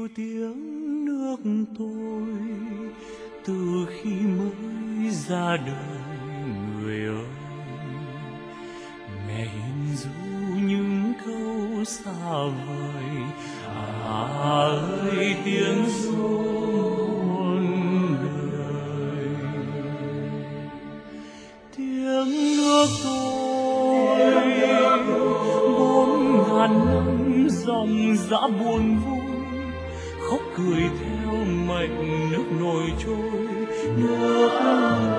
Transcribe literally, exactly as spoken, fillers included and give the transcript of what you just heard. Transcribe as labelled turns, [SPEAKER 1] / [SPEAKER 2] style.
[SPEAKER 1] tiếng nước tôi từ khi mới ra đời người ơi. Mẹ hiền ru những câu xa vời, à ơi tiếng ru muôn đời. Tiếng nước tôi bốn ngàn năm dòng dã buồn vui, khóc cười theo mệnh nước nổi trôi, nước